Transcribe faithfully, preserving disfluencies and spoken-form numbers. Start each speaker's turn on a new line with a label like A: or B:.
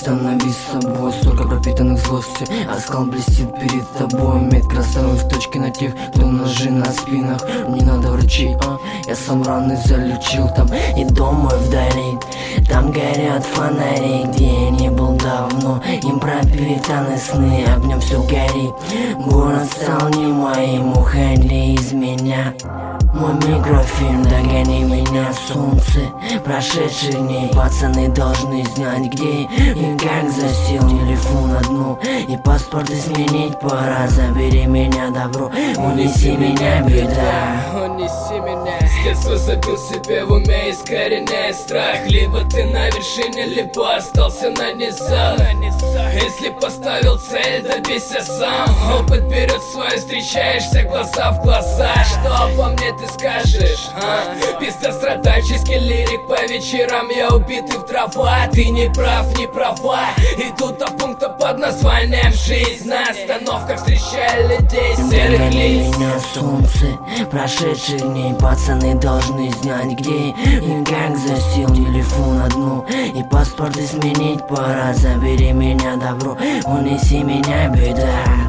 A: Остановись с собой, столько пропитанных злостью. Оскал блестит перед тобой, метка расставлен в точке на тех, кто ножи на спинах. Не надо врачей, а я сам раны залечил там. И думаю вдали, там горят фонари, где я не был давно. Им пропитаны сны, огнем все горит. Город стал не моим, уходи из меня. Мой микрофильм, догони меня, солнце прошедших дней. Пацаны должны знать, где и как засел. Телефон одну и паспорт изменить пора. Забери меня, добро, унеси меня, беда.
B: Унеси меня. С детства забил себе в уме, искореняя страх. Либо ты на вершине, либо остался на низах. Если поставил цель, добейся сам. Опыт берет свое, встречаешься глаза в глаза. Что обо мне ты скажешь, а? Пиздец, страдальческий лирик по вечерам. Я убитый в дрова, ты не прав, не права. Иду до пункта под названием жизнь. На остановках встречаю людей серых лиц.
A: Меня солнце прошедших дней. Пацаны должны знать, где и как засел. Телефон одну и паспорт изменить пора. Забери меня, добро, унеси меня, беда.